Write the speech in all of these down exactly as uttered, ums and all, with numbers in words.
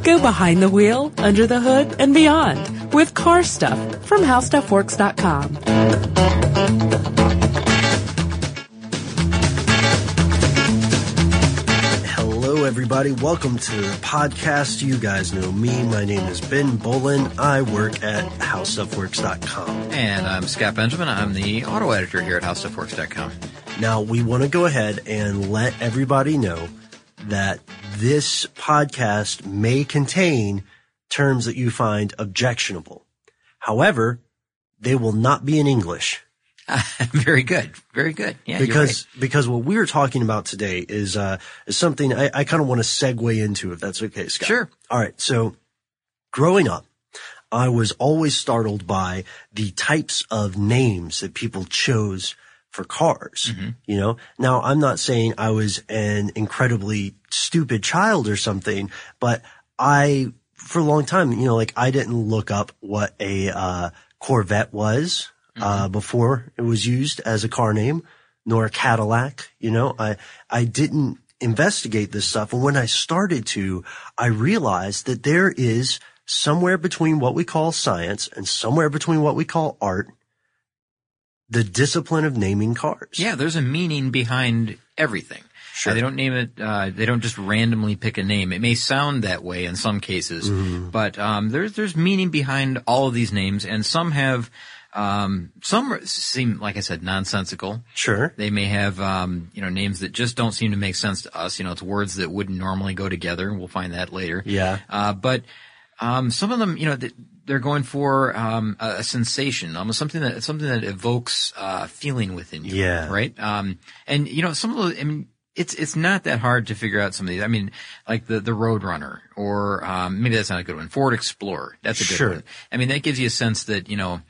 Go behind the wheel, under the hood, and beyond with car stuff from how stuff works dot com. Hello, everybody. Welcome to the podcast. You guys know me. My name is Ben Bolin. I work at how stuff works dot com. And I'm Scott Benjamin. I'm the auto editor here at how stuff works dot com. Now, we want to go ahead and let everybody know that this podcast may contain terms that you find objectionable. However, they will not be in English. Uh, very good. Very good. Yeah, because, you're right. because what we're talking about today is, uh, is something I, I kind of want to segue into, if that's okay, Scott. Sure. All right. So growing up, I was always startled by the types of names that people chose for cars. Mm-hmm. You know, now I'm not saying I was an incredibly stupid child or something, but I, for a long time, you know, like I didn't look up what a, uh, Corvette was, mm-hmm. uh, before it was used as a car name, nor a Cadillac. You know, I, I didn't investigate this stuff. And when I started to, I realized that there is somewhere between what we call science and somewhere between what we call art, the discipline of naming cars. Yeah, there's a meaning behind everything. Sure. Uh, they don't name it, uh, they don't just randomly pick a name. It may sound that way in some cases, mm-hmm. but, um, there's, there's meaning behind all of these names, and some have, um, some seem, like I said, nonsensical. Sure. They may have, um, you know, names that just don't seem to make sense to us. You know, it's words that wouldn't normally go together. We'll find that later. Yeah. Uh, but, um, some of them, you know, th- they're going for, um, a, a sensation, almost something that, something that evokes, uh, feeling within you. Yeah. Right? Um, and, you know, some of those, I mean, it's, it's not that hard to figure out some of these. I mean, like the, the Roadrunner, or, um, maybe that's not a good one. Ford Explorer. That's a good sure. one. I mean, that gives you a sense that, you know,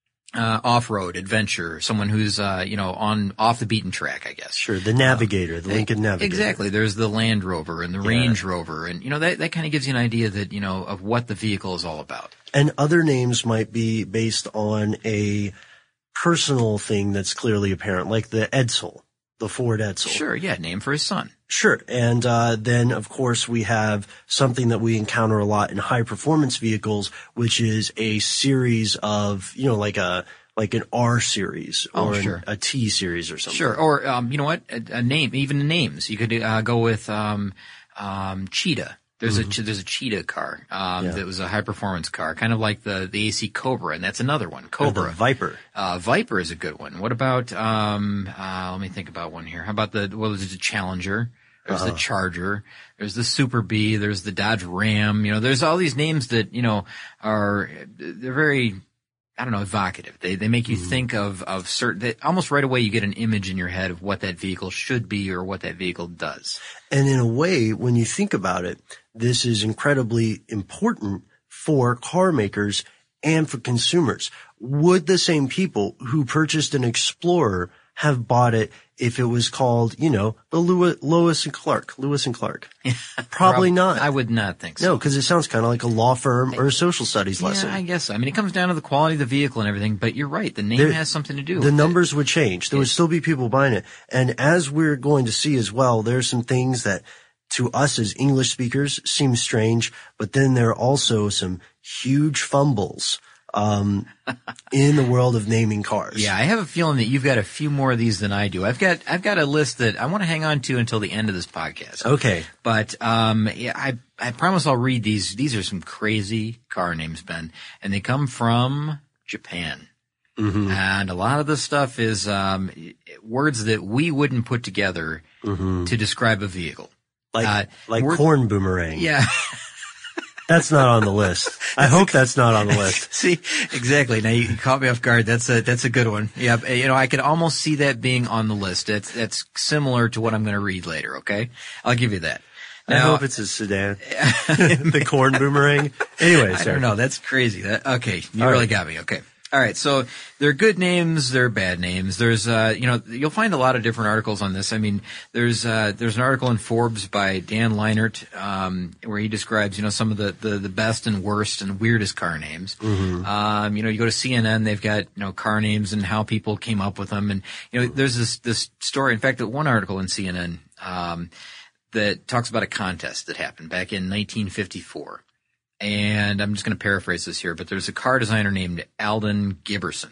uh, off-road adventure, someone who's, uh, you know, on, off the beaten track, I guess. Sure. The Navigator, uh, the Lincoln Navigator. Exactly. There's the Land Rover and the yeah. Range Rover. And, you know, that, that kind of gives you an idea that, you know, of what the vehicle is all about. And other names might be based on a personal thing that's clearly apparent, like the Edsel, the Ford Edsel. Sure. Yeah. Name for his son. Sure. And, uh, then of course we have something that we encounter a lot in high performance vehicles, which is a series of, you know, like a, like an R series or oh, sure. an, a T series or something. Sure. Or, um, you know what? A, a name, even the names. You could, uh, go with, um, um, Cheetah. There's mm-hmm. a, there's a Cheetah car, um, yeah. that was a high performance car, kind of like the, the A C Cobra, and that's another one. Cobra. Or the Viper. Uh, Viper is a good one. What about, um, uh, let me think about one here. How about the, well, there's the Challenger. There's uh-huh. the Charger. There's the Super Bee. There's the Dodge Ram. You know, there's all these names that, you know, are, they're very, I don't know, evocative. They, they make you mm-hmm. think of, of certain, that almost right away you get an image in your head of what that vehicle should be or what that vehicle does. And in a way, when you think about it, this is incredibly important for car makers and for consumers. Would the same people who purchased an Explorer have bought it if it was called, you know, the Lewis, Lois and Clark, Lewis and Clark? Probably not. I would not think so. No, because it sounds kind of like a law firm or a social studies yeah, lesson. I guess so. I mean, it comes down to the quality of the vehicle and everything, but you're right. The name there, has something to do with it. The numbers would change. There would still be people buying it. And as we're going to see as well, there's some things that to us as English speakers seem strange, but then there are also some huge fumbles um in the world of naming cars. Yeah, I have a feeling that you've got a few more of these than I do. I've got I've got a list that I want to hang on to until the end of this podcast. Okay. But um yeah, I I promise I'll read these. These are some crazy car names, Ben, and they come from Japan. Mm-hmm. And a lot of this stuff is um words that we wouldn't put together mm-hmm. to describe a vehicle. Like uh, like corn boomerang. Yeah. That's not on the list. I hope that's not on the list. See, exactly. Now you caught me off guard. That's a, that's a good one. Yeah. You know, I could almost see that being on the list. That's, that's similar to what I'm going to read later. Okay. I'll give you that. Now, I hope it's a sedan. The corn boomerang. Anyway, I sorry. don't know. That's crazy. That, okay. You All really right. got me. Okay. All right. So there are good names. There are bad names. There's, uh, you know, you'll find a lot of different articles on this. I mean, there's, uh, there's an article in Forbes by Dan Leinert, um, where he describes, you know, some of the, the, the best and worst and weirdest car names. Mm-hmm. Um, you know, you go to C N N, they've got, you know, car names and how people came up with them. And, you know, there's this, this story. In fact, one article in C N N, um, that talks about a contest that happened back in nineteen fifty-four. And I'm just going to paraphrase this here, but there's a car designer named Alden Giberson.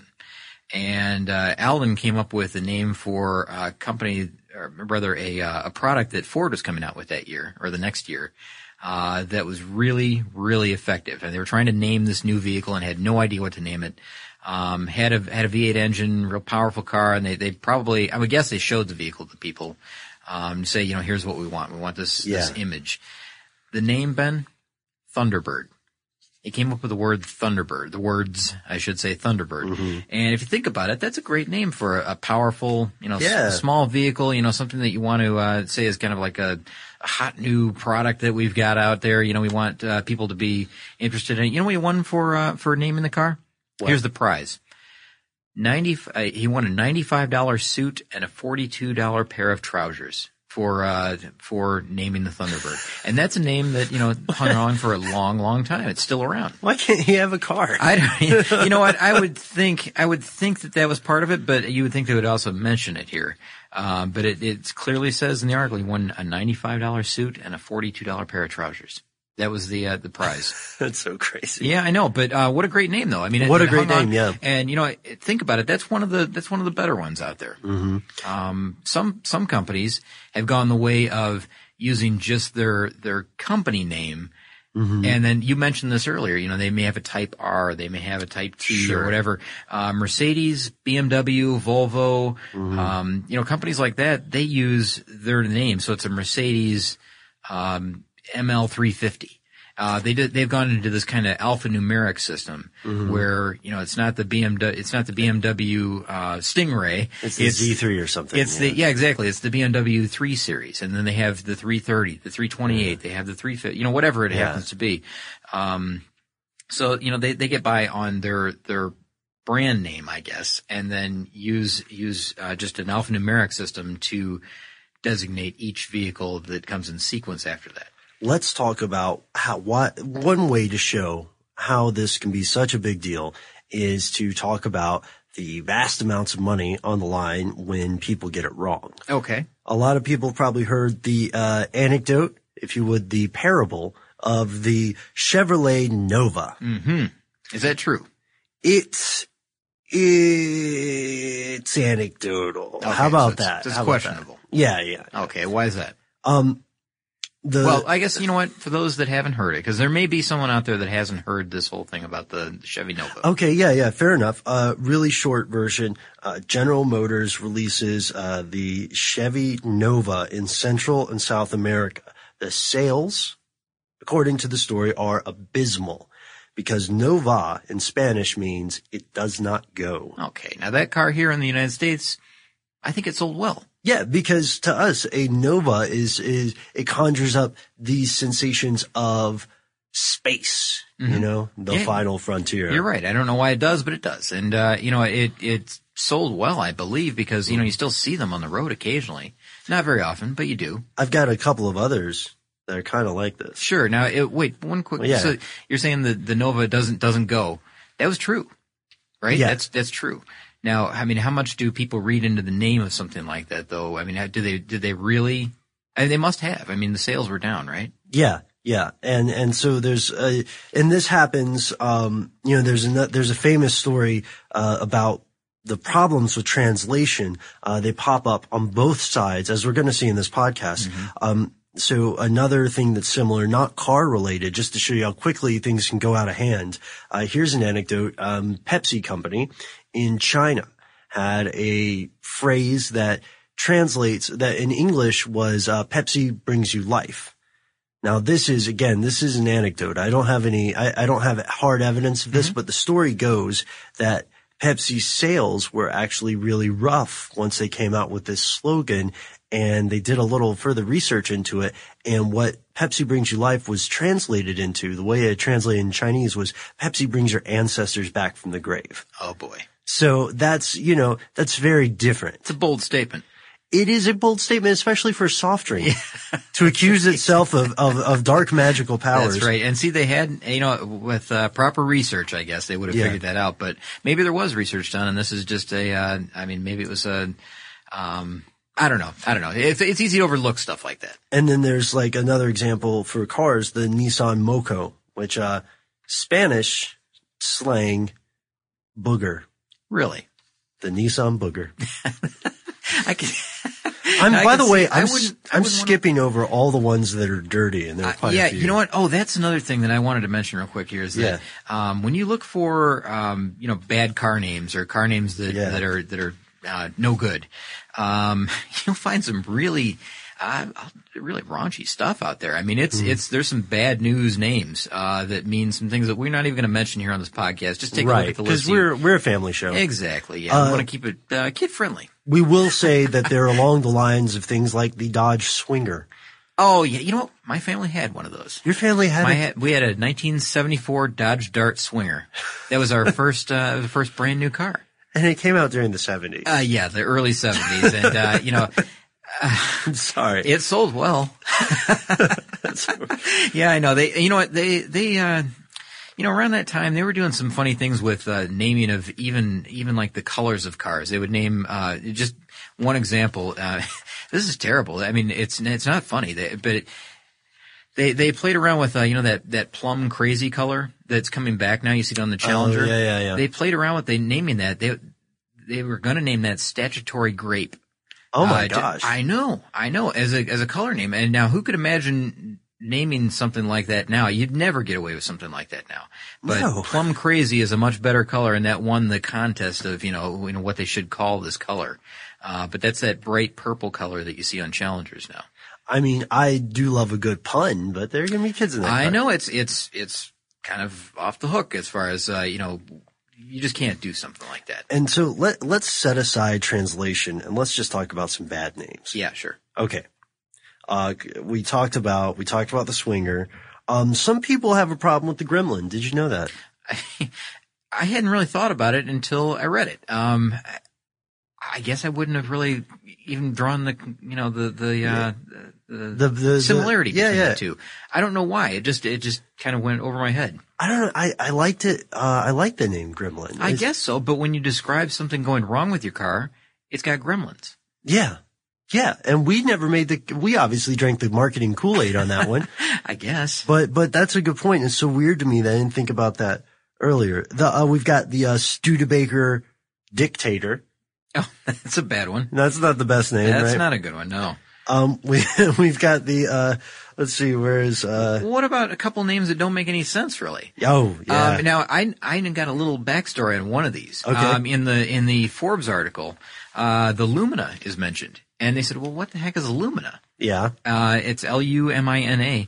And uh, Alden came up with a name for a company, or rather a, uh, a product that Ford was coming out with that year, or the next year, uh, that was really, really effective. And they were trying to name this new vehicle and had no idea what to name it. Um, had a, had a V eight engine, real powerful car, and they, they probably, I would guess they showed the vehicle to people, um, to say, you know, here's what we want. We want this, yeah. this image. The name, Ben? Thunderbird. He came up with the word Thunderbird, the words, I should say, Thunderbird. Mm-hmm. And if you think about it, that's a great name for a, a powerful, you know, yeah. s- small vehicle, you know, something that you want to uh, say is kind of like a, a hot new product that we've got out there. You know, we want uh, people to be interested in it. You know what he won for, uh, for naming the car? What? Here's the prize. ninety uh, he won a ninety-five dollars suit and a forty-two dollars pair of trousers for uh for naming the Thunderbird. And that's a name that, you know, hung on for a long, long time. It's still around. Why can't he have a car? I don't, you know what? I would think, I would think that that was part of it, but you would think they would also mention it here. Um, but it, it clearly says in the article he won a ninety-five dollars suit and a forty-two dollars pair of trousers. That was the uh, the prize. That's so crazy. Yeah, I know, but uh what a great name, though. I mean, what it, a great name, on, yeah. And you know, think about it. That's one of the that's one of the better ones out there. Mm-hmm. Um, some some companies have gone the way of using just their their company name, mm-hmm. and then you mentioned this earlier. You know, they may have a Type R, they may have a Type T, sure. or whatever. Uh, Mercedes, B M W, Volvo, mm-hmm. um, you know, companies like that, they use their name, so it's a Mercedes. Um, M L three fifty. Uh, they did, they've gone into this kind of alphanumeric system mm-hmm. where, you know, it's not the B M W, it's not the B M W, uh, Stingray. It's the it's, Z three or something. It's yeah. the, yeah, exactly. It's the B M W three series. And then they have the three thirty, the three twenty-eight, mm-hmm. they have the three fifty, you know, whatever it yeah. happens to be. Um, so, you know, they, they get by on their, their brand name, I guess, and then use, use, uh, just an alphanumeric system to designate each vehicle that comes in sequence after that. Let's talk about how, what, one way to show how this can be such a big deal is to talk about the vast amounts of money on the line when people get it wrong. Okay. A lot of people have probably heard the, uh, anecdote, if you would, the parable of the Chevrolet Nova. Mm-hmm. Is that true? It's, it's anecdotal. Okay, How about so it's, that? It's How questionable. That? Yeah, yeah. Okay. Why is that? Um, The, well, I guess, you know what, for those that haven't heard it, because there may be someone out there that hasn't heard this whole thing about the Chevy Nova. Okay, yeah, yeah, fair enough. Uh, really short version. Uh, General Motors releases, uh, the Chevy Nova in Central and South America. The sales, according to the story, are abysmal because Nova in Spanish means it does not go. Okay, now that car here in the United States, I think it sold well. Yeah, because to us, a Nova is, is, it conjures up these sensations of space, mm-hmm. you know, the yeah, final frontier. You're right. I don't know why it does, but it does. And, uh, you know, it, it sold well, I believe, because, you know, you still see them on the road occasionally. Not very often, but you do. I've got a couple of others that are kind of like this. Sure. Now, it, wait, one quick, well, yeah. so you're saying that the Nova doesn't, doesn't go. That was true, right? Yeah. That's, that's true. Now, I mean, how much do people read into the name of something like that, though? I mean, how, do they, did they really? I mean, they must have. I mean, the sales were down, right? Yeah, yeah. And, and so there's, uh, and this happens, um, you know, there's a, there's a famous story, uh, about the problems with translation. Uh, they pop up on both sides, as we're going to see in this podcast. Mm-hmm. Um, so another thing that's similar, not car related, just to show you how quickly things can go out of hand. Uh, here's an anecdote. Um, Pepsi Company in China had a phrase that translates, that in English was, uh, Pepsi brings you life. Now this is, again, this is an anecdote. I don't have any, I, I don't have hard evidence of this, mm-hmm. but the story goes that Pepsi's sales were actually really rough once they came out with this slogan, and they did a little further research into it. And what Pepsi brings you life was translated into, the way it translated in Chinese was Pepsi brings your ancestors back from the grave. Oh boy. So that's, you know, that's very different. It's a bold statement. It is a bold statement, especially for a soft drink, yeah. to accuse itself of, of, of dark magical powers. That's right. And see, they had, you know, with uh, proper research, I guess, they would have yeah. figured that out. But maybe there was research done, and this is just a, uh, I mean, maybe it was a, um, I don't know. I don't know. It's, it's easy to overlook stuff like that. And then there's like another example for cars, the Nissan Moco, which, uh, Spanish slang booger. Really? The Nissan Booger. I can. I'm, I by can the way, see, I I'm, wouldn't, I I'm wouldn't skipping wanna... over all the ones that are dirty, and there are quite uh, yeah, a few. you know what? Oh, that's another thing that I wanted to mention real quick here is that, yeah. um, when you look for, um, you know, bad car names or car names that, yeah. that are, that are, uh, no good, um, you'll find some really, uh, really raunchy stuff out there. I mean, it's, mm. it's, there's some bad news names, uh, that mean some things that we're not even going to mention here on this podcast. Just take right. a look at the list. Because we're, we're a family show. Exactly. Yeah. Uh, we want to keep it, uh, kid friendly. We will say that they're along the lines of things like the Dodge Swinger. Oh, yeah. You know what? My family had one of those. Your family had My it? ha- we had a nineteen seventy-four Dodge Dart Swinger. That was our first, uh, the first brand new car. And it came out during the seventies. Uh, yeah, the early seventies. And, uh, you know, uh, I'm sorry. It sold well. Yeah, I know. They, you know what? They, they, uh, you know, around that time, they were doing some funny things with, uh, naming of even, even like the colors of cars. They would name, uh, just one example, uh, this is terrible. I mean, it's, it's not funny, they, but it, they, they played around with, uh, you know, that, that plum crazy color that's coming back now. You see it on the Challenger. Oh, yeah, yeah, yeah. They played around with, they naming that. They, they were going to name that Statutory Grape. Oh my uh, gosh. I know, I know, as a, as a color name. And now who could imagine naming something like that now? You'd never get away with something like that now. But no. Plum Crazy is a much better color, and that won the contest of, you know, you know what they should call this color. Uh, but that's that bright purple color that you see on Challengers now. I mean, I do love a good pun, but there are going to be kids in that I car. know it's, it's, it's kind of off the hook as far as, uh, you know, you just can't do something like that. And so let, let's set aside translation and let's just talk about some bad names. Yeah, sure. Okay. Uh, we talked about, we talked about the Swinger. Um, some people have a problem with the Gremlin. Did you know that? I, I hadn't really thought about it until I read it. Um, I guess I wouldn't have really even drawn the, you know, the, the, uh, the, the, the similarity the, yeah, between yeah. the two. I don't know why. It just, it just kind of went over my head. I don't know. I, I liked it. Uh, I like the name Gremlin. I it's, guess so. But when you describe something going wrong with your car, it's got gremlins. Yeah. Yeah. And we never made the, we obviously drank the marketing Kool-Aid on that one. I guess. But, but that's a good point. It's so weird to me that I didn't think about that earlier. The, uh, we've got the, uh, Studebaker Dictator. Oh, that's a bad one. That's not the best name, That's right? not a good one, no. Um, we, we've got the, uh, let's see, where's, uh. What about a couple names that don't make any sense, really? Oh, yeah. Um, now, I, I got a little backstory on one of these. Okay. Um, in the, in the Forbes article, uh, the Lumina is mentioned. And they said, well, what the heck is a Lumina? Yeah. Uh, it's L U M I N A.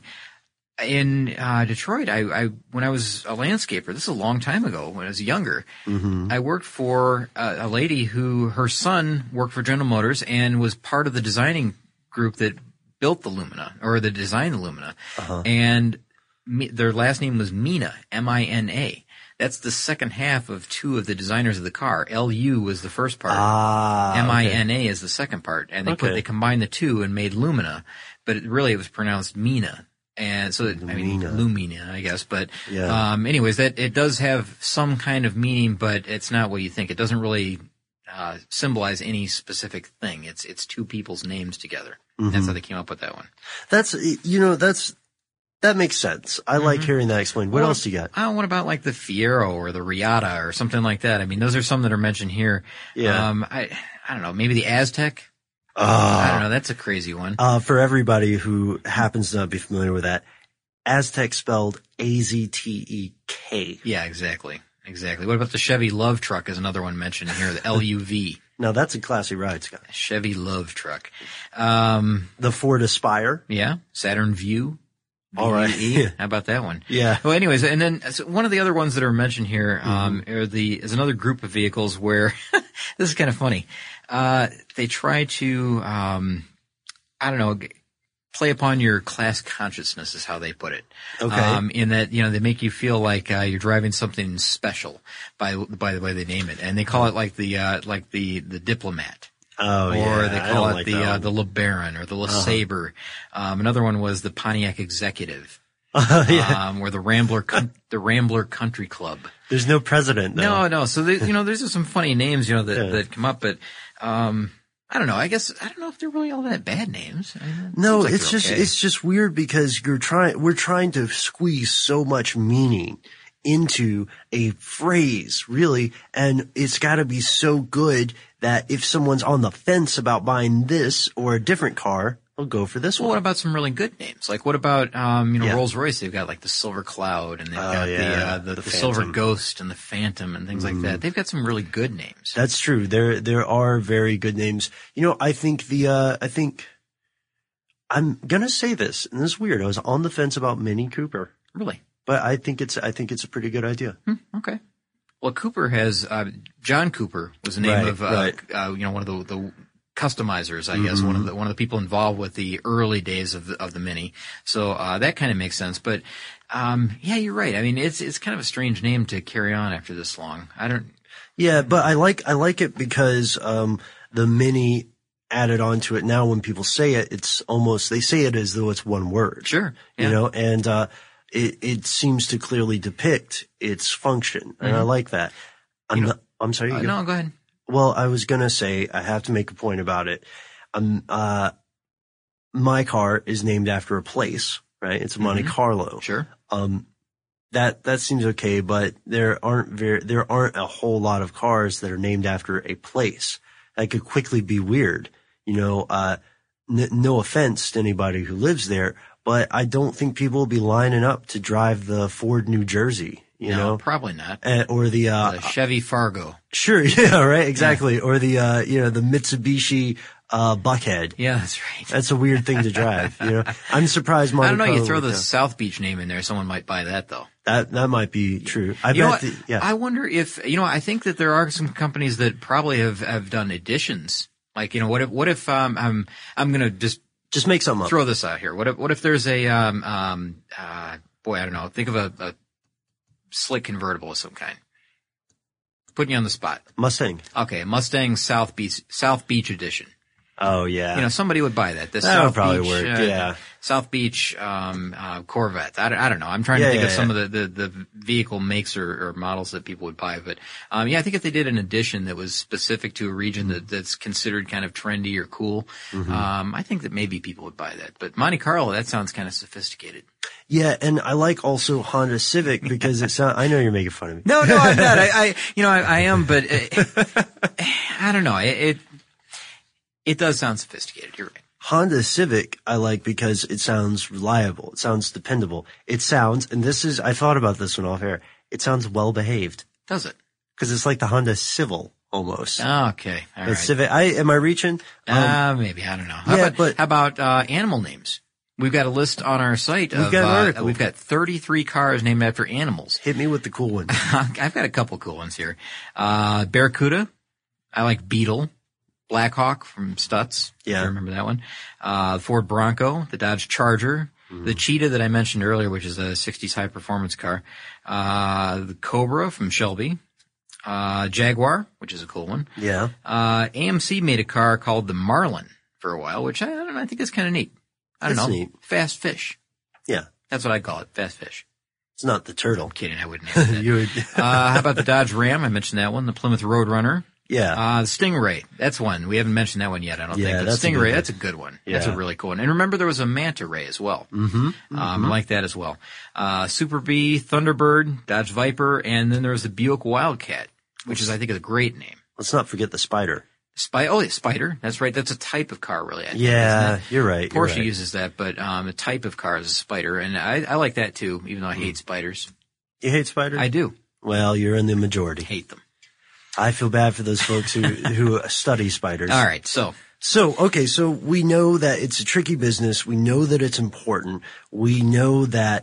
In, uh, Detroit, I, I, when I was a landscaper, this is a long time ago, when I was younger, mm-hmm. I worked for a, a lady who, her son worked for General Motors and was part of the designing group that built the Lumina, or the designed the Lumina. Uh-huh. And me, their last name was Mina, M I N A. That's the second half of two of the designers of the car. L U was the first part. Ah, M I N A is the second part. And they okay. put, they combined the two and made Lumina, but it, really it was pronounced Mina. And so, I mean, Lumina, I guess, but, yeah. um, anyways, that, it does have some kind of meaning, but it's not what you think. It doesn't really, uh, symbolize any specific thing. It's, it's two people's names together. Mm-hmm. That's how they came up with that one. That's, you know, that's, that makes sense. I mm-hmm. like hearing that explained. What well, else you got? Oh, what about like the Fiero or the Riata or something like that? I mean, those are some that are mentioned here. Yeah. Um, I, I don't know, maybe the Aztec? Uh, I don't know. That's a crazy one. Uh, for everybody who happens to not be familiar with that, Aztec spelled A Z T E K. Yeah, exactly. Exactly. What about the Chevy Love Truck is another one mentioned here, the L U V. Now that's a classy ride, Scott. Chevy Love Truck. Um, the Ford Aspire. Yeah. Saturn View. All right. How about that one? Yeah. Well, anyways, and then so one of the other ones that are mentioned here, um, mm-hmm. are the, is another group of vehicles where, this is kind of funny. Uh, they try to, um, I don't know, play upon your class consciousness is how they put it. Okay. Um, in that, you know, they make you feel like, uh, you're driving something special by, by the way they name it. And they call it like the, uh, like the, the Diplomat. Oh, or yeah. Or they call it like the, uh, the LeBaron or the LeSabre. Uh-huh. Um, another one was the Pontiac Executive. Uh, yeah. Um, or the Rambler, the Rambler Country Club. There's no president, though. No, no. So, they, you know, there's some funny names, you know, that, yeah. that come up, but, um, I don't know. I guess, I don't know if they're really all that bad names. I mean, it No, seems like it's they're just, okay. it's just weird because you're trying, we're trying to squeeze so much meaning into a phrase, really, and it's gotta be so good that if someone's on the fence about buying this or a different car, they'll go for this Well, one. what about some really good names? Like, what about, um, you know, Yeah. Rolls-Royce? They've got like the Silver Cloud, and they've Oh, got the, yeah, uh, the, the the Silver Phantom. Ghost and the Phantom and things like that. They've got some really good names. That's true. There, there are very good names. You know, I think the, uh, I think, I'm gonna say this, and this is weird. I was on the fence about Mini Cooper, Really? but I think it's, I think it's a pretty good idea. Hmm, okay. Well, Cooper has, uh, John Cooper was the name Right, of, uh, right. uh, you know, one of the, the customizers, I guess, one of the, one of the people involved with the early days of the, of the Mini. So, uh, that kind of makes sense. But, um, yeah, you're right. I mean, it's, it's kind of a strange name to carry on after this long. I don't, Yeah, but I like, I like it because, um, the Mini added onto it. Now when people say it, it's almost, they say it as though it's one word. sure. Yeah. You know, and, uh, it, it seems to clearly depict its function. And I like that. I'm not, I'm sorry. Uh, you go. no, go ahead. Well, I was gonna say, I have to make a point about it. Um, uh, my car is named after a place, right? It's Monte Carlo. Sure. Um, that, that seems okay, but there aren't very, there aren't a whole lot of cars that are named after a place. That could quickly be weird. You know, uh, n- no offense to anybody who lives there, but I don't think people will be lining up to drive the Ford New Jersey, you no, know, probably not. uh, or the, uh, The Chevy Fargo. sure. Yeah, right. Exactly. Or the, uh, you know, the Mitsubishi, uh, Buckhead. Yeah, that's right. That's a weird thing to drive, you know. I'm surprised Monte I don't know. You Carlo throw would the go. South Beach name in there, someone might buy that though. That, that might be true. I You know bet what? the, yeah. I wonder if, you know, I think that there are some companies that probably have, have done additions. Like, you know, what if, what if, um, I'm, I'm going to just Just make something up. throw this out here. What if, what if there's a, um, um, uh, boy, I don't know. Think of a, a slick convertible of some kind. Putting you on the spot. Mustang. Okay. Mustang South Beach, South Beach edition. Oh, yeah. You know, somebody would buy that. The That would South probably Beach, work, uh, yeah. South Beach, um, uh, Corvette. I don't, I don't know. I'm trying Yeah, to think yeah, of some yeah. of the, the, the vehicle makes or, or models that people would buy. But, um, yeah, I think if they did an edition that was specific to a region that, that's considered kind of trendy or cool, Mm-hmm. um, I think that maybe people would buy that. But Monte Carlo, that sounds kind of sophisticated. Yeah, and I like also Honda Civic because it sounds, I know you're making fun of me. No, no, I'm not. I, I you know, I, I am, but uh, I don't know. It, it, it does sound sophisticated. You're right. Honda Civic I like because it sounds reliable. It sounds dependable. It sounds, and this is, I thought about this one off air, it sounds well behaved. Does it? Because it's like the Honda Civil almost. Okay. All The right. Civic, I, am I reaching? Um, Uh, maybe. I don't know. How yeah, about, but- how about, uh, animal names? We've got a list on our site We've of, got an uh, article. we've got thirty-three cars named after animals. hit me with the cool one. I've got a couple cool ones here. Uh, Barracuda. I like Beetle. Blackhawk from Stutz. Yeah. If you remember that one. Uh, the Ford Bronco, the Dodge Charger, Mm-hmm. the Cheetah that I mentioned earlier, which is a sixties high performance car. Uh, the Cobra from Shelby. Uh, Jaguar, which is a cool one. Yeah. Uh, A M C made a car called the Marlin for a while, which I, I don't know, I think is kind of neat. I don't That's know. neat. Fast fish. Yeah. That's what I call it. Fast fish. It's not the turtle. I'm kidding. I wouldn't name that. you would, uh, how about the Dodge Ram? I mentioned that one. The Plymouth Roadrunner. yeah. Uh, the Stingray. That's one. We haven't mentioned that one yet, I don't Yeah, think. But that's a good Stingray, one. that's a good one. That's a Yeah. really cool one. And remember there was a Manta Ray as well. mm-hmm. Um, I like that as well. Uh, Super Bee, Thunderbird, Dodge Viper, and then there was the Buick Wildcat, which is, I think, a great name. Let's not forget the Spider. Spy, oh, yeah, Spider. That's right. That's a type of car, really. I think, Yeah, isn't it? you're right. You're Porsche right. uses that, but um, a type of car is a Spider, and I, I like that too, even though I hate spiders. You hate spiders? I do Well, you're in the majority. hate them. I feel bad for those folks who, who study spiders. All right, so So, okay, so we know that it's a tricky business. We know that it's important. We know that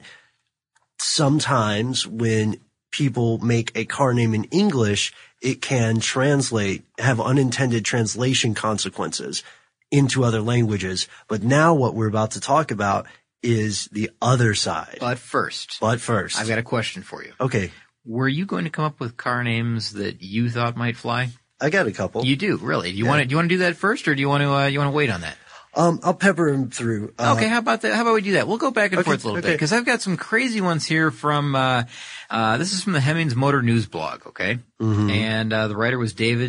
sometimes when people make a car name in English, it can translate, have unintended translation consequences into other languages. But now what we're about to talk about is the other side. but first, But first, I've got a question for you. okay, Were you going to come up with car names that you thought might fly? I got a couple. You do, really. Do you Yeah. want to? Do you want to do that first, or do you want to? Uh, you want to wait on that? Um, I'll pepper them through. Uh, Okay, how about that? How about we do that? We'll go back and Okay, forth a little bit okay. because I've got some crazy ones here from. Uh, uh, this is from the Hemmings Motor News blog. Okay, Mm-hmm. and uh, the writer was David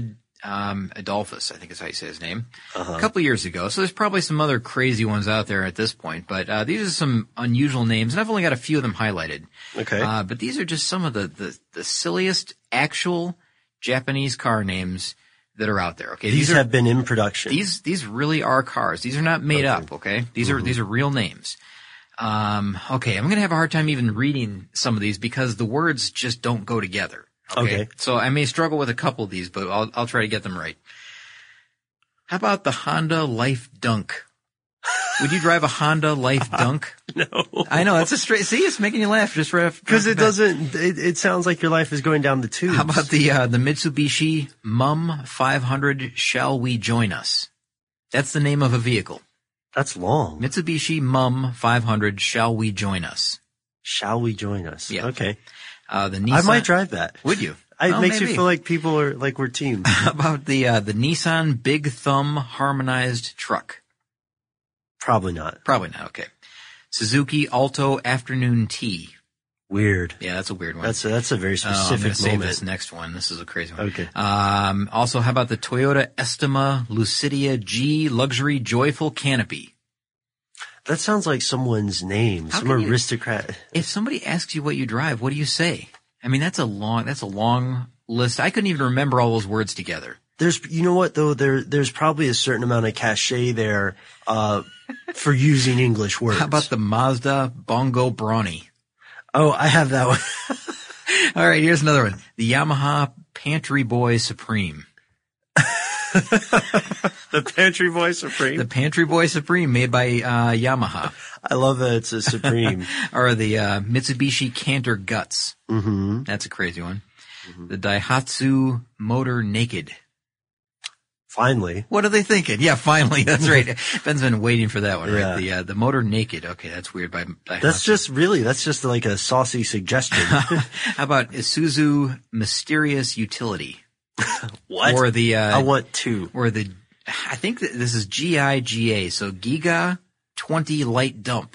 um, Adolphus, I think is how you say his name, Uh-huh. a couple years ago. So there's probably some other crazy ones out there at this point, but uh, these are some unusual names, and I've only got a few of them highlighted. Okay. Uh, but these are just some of the, the, the silliest actual Japanese car names that are out there. Okay, These these are have been in production. these these really are cars. These are not made Okay. up. Okay, these are these are real names. Um, okay, I'm going to have a hard time even reading some of these because the words just don't go together. Okay? Okay. So I may struggle with a couple of these, but I'll, I'll try to get them right. How about the Honda Life Dunk? Would you drive a Honda Life Dunk? No. I know, that's a straight, see, it's making you laugh just right off. Because right it off the bat. doesn't, it, it sounds like your life is going down the tubes. How about the, uh, the Mitsubishi Mum five hundred Shall We Join Us? That's the name of a vehicle. That's long. Mitsubishi Mum five hundred Shall We Join Us? Shall we join us? Yeah. Okay. Uh, the Nissan. I might drive that. Would you? It Oh, makes maybe. you feel like people are, like we're team. How about the, uh, the Nissan Big Thumb Harmonized Truck? Probably not. Probably not. Okay. Suzuki Alto Afternoon Tea. Weird. Yeah, that's a weird one. That's a, that's a very Oh, I'm gonna specific save moment. this next one. This is a crazy one. Okay. Um, also, how about the Toyota Estima Lucidia G Luxury Joyful Canopy? That sounds like someone's name. How Some can you- aristocrat. If somebody asks you what you drive, what do you say? I mean, that's a long, that's a long list. I couldn't even remember all those words together. There's, you know what though? There, there's probably a certain amount of cachet there, uh, for using English words. How about the Mazda Bongo Brawny? Oh, I have that one. All right, here's another one. The Yamaha Pantry Boy Supreme. The Pantry Boy Supreme. The Pantry Boy Supreme made by uh, Yamaha. I love that it's a Supreme. Or the uh, Mitsubishi Canter Guts. Mm-hmm. That's a crazy one. The Daihatsu Motor Naked. Finally. What are they thinking? Yeah, finally. That's right. Ben's been waiting for that one, Yeah. right? The uh, the Motor Naked. Okay, that's weird. By Daihatsu. That's just really, that's just like a saucy suggestion. How about Isuzu Mysterious Utility? What? Or the uh, I want two. or the I think that this is G I G A. So Giga twenty Light Dump.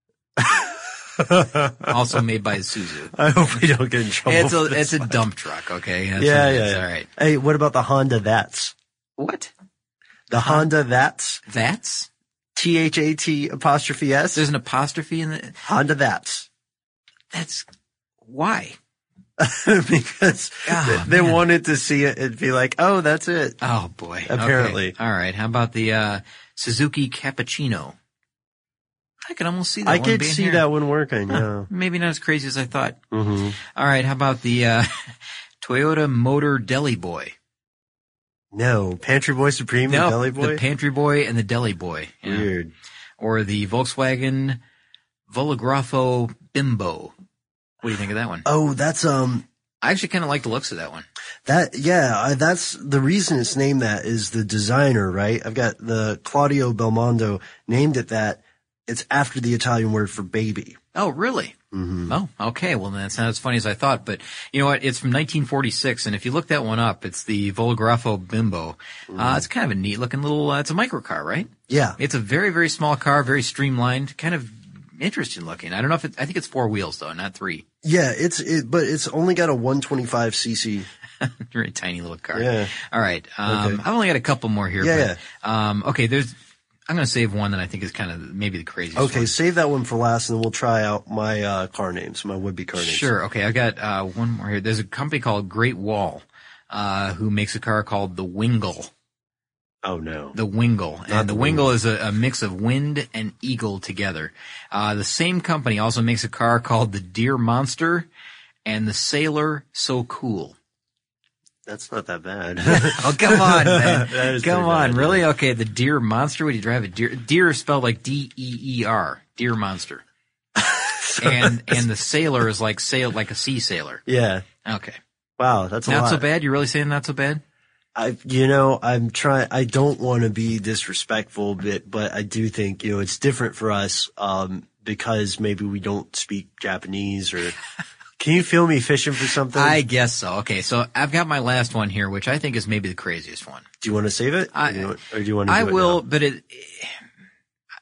Also made by Isuzu. I hope we don't get in trouble. It's for a this it's a one. dump truck. Okay. That's Yeah, what it yeah, is. yeah. All right. Hey, what about the Honda That's? What? The Honda That's? That's? T H A T apostrophe S? There's an apostrophe in the. Honda That's. That's why. Because Oh, they man. wanted to see it and be like, oh, that's it. Oh boy. Apparently. Okay. All right. How about the uh, Suzuki Cappuccino? I could almost see that I one could being see here. that one working, Huh. yeah. Maybe not as crazy as I thought. Mm-hmm. All right. How about the uh, Toyota Motor Deli Boy? No, Pantry Boy Supreme, No, the Deli Boy? the Pantry Boy and the Deli Boy. Yeah. Weird. Or the Volkswagen Volografo Bimbo. What do you think of that one? Oh, that's, um, I actually kind of like the looks of that one. that, yeah, I, that's the reason it's named that is the designer, right? I've got the Claudio Belmondo named it that. It's after the Italian word for baby. Oh, really? Mm-hmm. Oh, okay. Well, then that's not as funny as I thought. But you know what? It's from nineteen forty-six, and if you look that one up, it's the Volografo Bimbo. Mm-hmm. Uh, it's kind of a neat looking little, uh, it's a microcar, right? Yeah. It's a very, very small car, very streamlined, kind of interesting looking. I don't know if it, I think it's four wheels though, not three. Yeah, it's, it, but it's only got a one twenty-five c c. Very tiny little car. Yeah. All right. Um, Okay. I've only got a couple more here. Yeah, But, um, okay. There's, I'm going to save one that I think is kind of maybe the craziest Okay, one. save that one for last and then we'll try out my, uh, car names, my would-be car names. Sure. Okay. I got, uh, one more here. There's a company called Great Wall, uh, who makes a car called the Wingle. Oh no. The Wingle. Not And the the Wingle is a, a mix of wind and eagle together. Uh, the same company also makes a car called the Deer Monster and the Sailor So Cool. That's not that bad. Oh, come on, man. That is Come pretty on. bad, Really? yeah. Okay. The Deer Monster. Would you drive a deer? Deer is spelled like D E E R. Deer Monster. and, and the sailor is like sail, like a sea sailor. Yeah. Okay. Wow, that's a Not lot. so bad? You're really saying not so bad? I, you know, I'm trying, I don't want to be disrespectful, but, but I do think, you know, it's different for us, um, because maybe we don't speak Japanese or, can you feel me fishing for something? I guess so. Okay. So I've got my last one here, which I think is maybe the craziest one. do you want to save it? I- or, do you want, or do you want to I do it will, now? but it,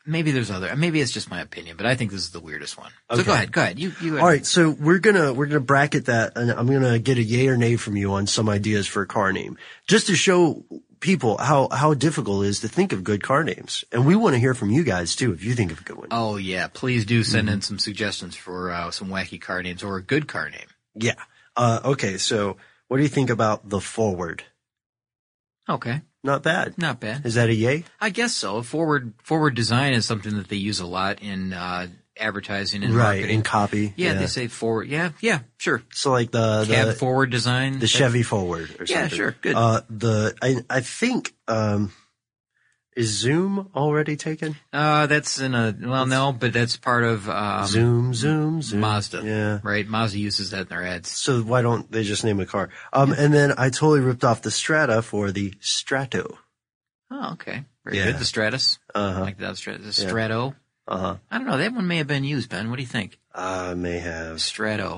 maybe there's other, maybe it's just my opinion, but I think this is the weirdest one. So Okay. go ahead, go ahead. You, you. All right, so we're gonna we're gonna bracket that, and I'm gonna get a yay or nay from you on some ideas for a car name, just to show people how how difficult it is to think of good car names. And we want to hear from you guys too, if you think of a good one. Oh yeah, please do send Mm-hmm. in some suggestions for uh, some wacky car names or a good car name. Yeah. Uh, okay, so what do you think about the Forward? Okay, Not bad. not bad. Is that a yay? I guess so. Forward forward design is something that they use a lot in uh, advertising and Right, marketing. in copy. Yeah, they say forward. Yeah, yeah, sure. So like the Cab the, forward design. the That's- Chevy Forward or something. Yeah, sure, good. Uh, the I I think um, is Zoom already taken? Uh, that's in a well, no, but that's part of um, Zoom, Zoom, Zoom. Mazda. Yeah. right. Mazda uses that in their ads. So why don't they just name a car? Um, and then I totally ripped off the Strata for the Strato. Oh, okay, very Yeah. good. The Stratus, Uh huh. like that Stratus, the Strato. Uh huh. I don't know. That one may have been used, Ben. What do you think? I may have. Strato.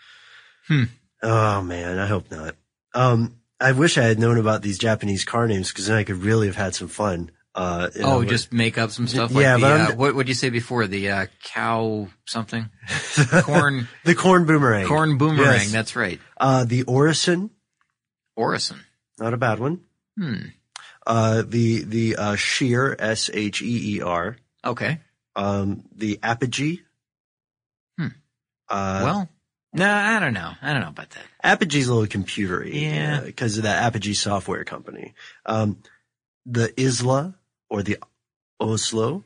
Oh man, I hope not. Um, I wish I had known about these Japanese car names because then I could really have had some fun. Uh, you Oh, know, just make up some stuff. Yeah, like but the, I'm- uh, what would you say before the uh, cow something? Corn, the corn boomerang. corn boomerang. Yes. That's right. Uh, the Orison, Orison. not a bad one. Hmm. Uh, the the uh, Sheer, S H E E R. Okay. Um, the Apogee. Hmm. Uh, Well, no, I don't know. I don't know about that. Apogee's a little computery. Yeah. Because of that Apogee software company. Um, the Isla or the Oslo,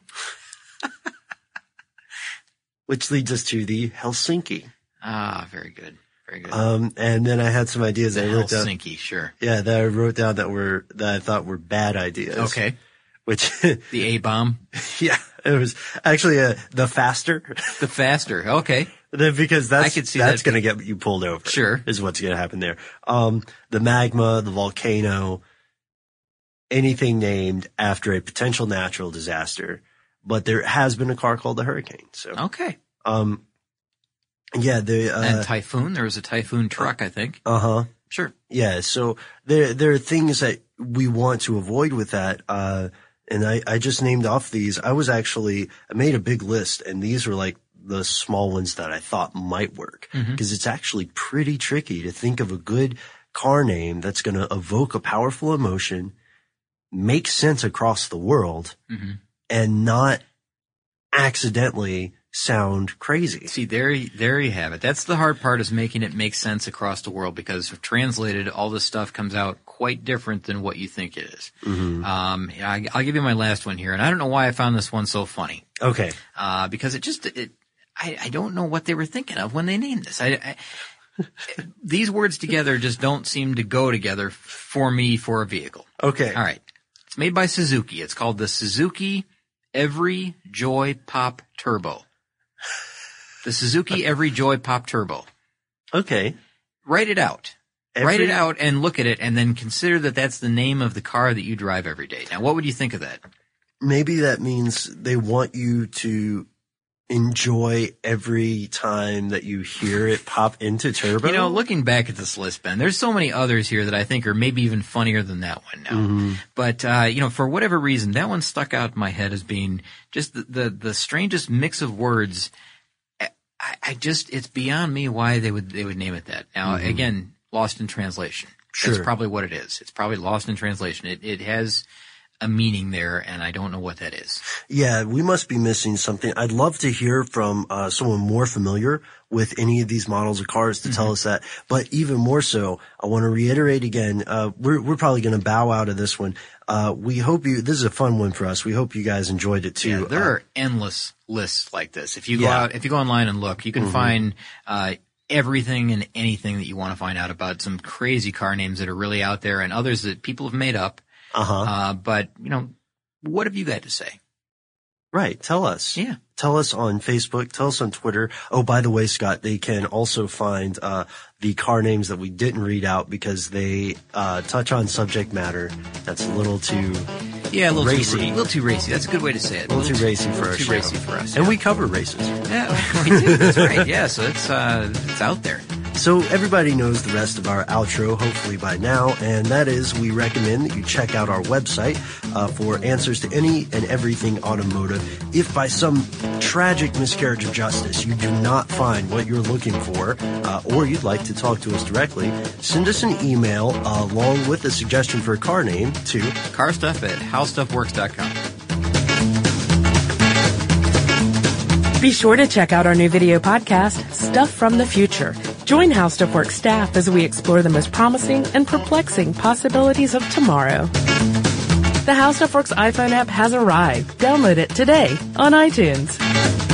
which leads us to the Helsinki. Ah, very good. Very good. Um, and then I had some ideas the I wrote down. Helsinki, sure. Yeah, that I wrote down that were, that I thought were bad ideas. Okay. Which, The A-bomb. yeah, it was actually uh the faster. The faster. Okay. Because that's, I could see that's that going to get you pulled over. Sure. Is what's going to happen there. Um, the magma, the volcano, anything named after a potential natural disaster. But there has been a car called the Hurricane. So, Okay. um, yeah, the, uh, And Typhoon. There was a Typhoon truck, I think. uh huh. Sure. Yeah. So there, there are things that we want to avoid with that. Uh, and I, I just named off these. I was actually, I made a big list and these were like the small ones that I thought might work because it's actually pretty tricky to think of a good car name that's going to evoke a powerful emotion, make sense across the world Mhm. and not accidentally sound crazy. See, there, y- there you have it. That's the hard part, is making it make sense across the world, because if translated, all this stuff comes out quite different than what you think it is. Mm-hmm. Um, I, I'll give you my last one here, and I don't know why I found this one so funny. Okay. Uh, because it just, it, I, I don't know what they were thinking of when they named this. I, I these words together just don't seem to go together for me for a vehicle. Okay. All right. It's made by Suzuki. It's called the Suzuki Every Joy Pop Turbo. The Suzuki Every Joy Pop Turbo. Okay. Write it out. Every- Write it out and look at it, and then consider that that's the name of the car that you drive every day. Now, what would you think of that? Maybe that means they want you to enjoy every time that you hear it pop into turbo. You know, looking back at this list, Ben, there's so many others here that I think are maybe even funnier than that one now. Mm-hmm. But, uh, you know, for whatever reason, that one stuck out in my head as being just the, the, the strangest mix of words. I, I just, it's beyond me why they would, they would name it that. Now, again, lost in translation. Sure. That's probably what it is. It's probably lost in translation. It, it has a meaning there, and I don't know what that is. Yeah, we must be missing something. I'd love to hear from uh, someone more familiar with any of these models of cars to tell us that. But even more so, I want to reiterate again, uh, we're, we're probably going to bow out of this one. Uh, we hope you, this is a fun one for us. We hope you guys enjoyed it too. Yeah, there Uh, are endless lists like this. If you go Yeah. out, if you go online and look, you can find, uh, everything and anything that you want to find out about some crazy car names that are really out there, and others that people have made up. uh-huh. Uh, but, you know, what have you got to say? Right. Tell us. Yeah. Tell us on Facebook. Tell us on Twitter. Oh, by the way, Scott, they can also find uh the car names that we didn't read out because they uh touch on subject matter that's a little too Yeah, a little Racy. too, a little too racy. That's a good way to say it. a little too racy for our too show. racy for us. And yeah. we cover races. Yeah, we do. That's right. Yeah, so it's uh, it's out there. So everybody knows the rest of our outro, hopefully by now, and that is we recommend that you check out our website uh, for answers to any and everything automotive. If by some tragic miscarriage of justice you do not find what you're looking for, uh, or you'd like to talk to us directly, send us an email uh, along with a suggestion for a car name to carstuff at how stuff works dot com. Be sure to check out our new video podcast, Stuff from the Future. Join How Stuff Works staff as we explore the most promising and perplexing possibilities of tomorrow. The How Stuff Works iPhone app has arrived. Download it today on iTunes.